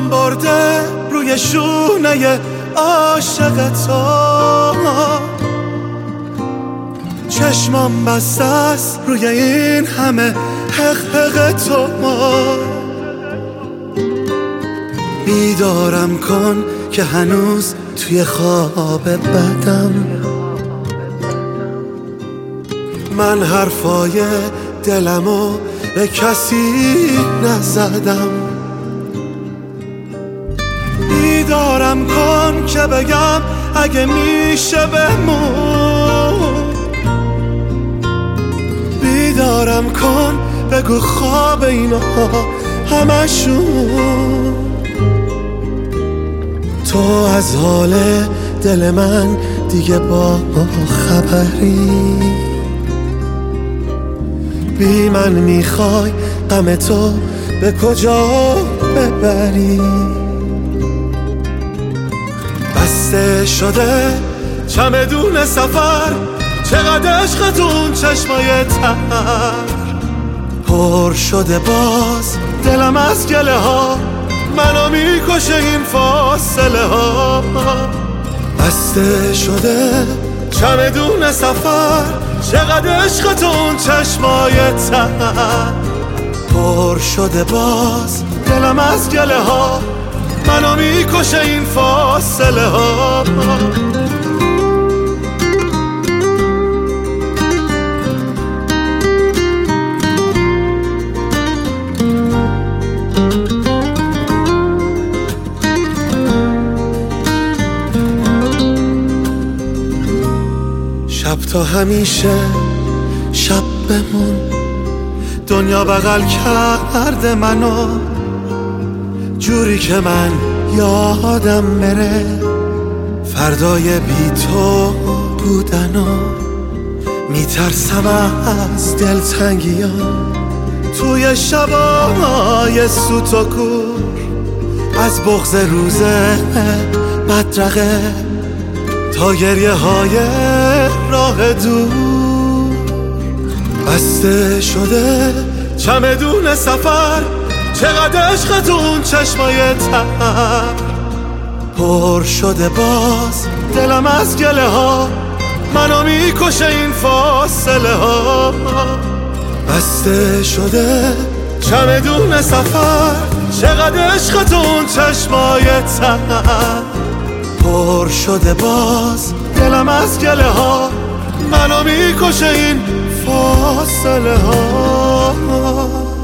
پام برده روی شونه عاشق تو، چشمام بسته است روی این همه حق تو. بیدارم کن که هنوز توی خواب بدم، من حرفای دلمو به کسی نزدم. بیدارم کن که بگم اگه میشه بمون، بیدارم کن بگو خواب اینا همشون. تو از حال دل من دیگه با خبری، بی من میخوای غم تو به کجا ببری. بسته شده چمدون سفر، چقدر عشقتون چشمای تر، پر شده باز دلم از گله ها، منو میکشه این فاصله ها. بسته شده چمدون سفر، چقدر عشقتون چشمای تر، پر شده باز دلم از گله ها، منو میکشه این فاصله ها. شب تا همیشه شب بمون، دنیا بغل کرده منو جوری که من یادم بره فردای بی تو بودنو. میترسم از دلتنگی‌ها توی شبای سوت و کور، از بغض روز بدرقه تا گریه های راه دور. بسته شده چمدون سفر، چقدر عشقتون چشمای تر، پر شده باز دلم از گله ها، منو میکشه این فاصله ها. بسته شده چمدون سفر، چقدر عشقتون چشمای تر، پر شده باز دلم از گله ها، منو میکشه این فاصله ها.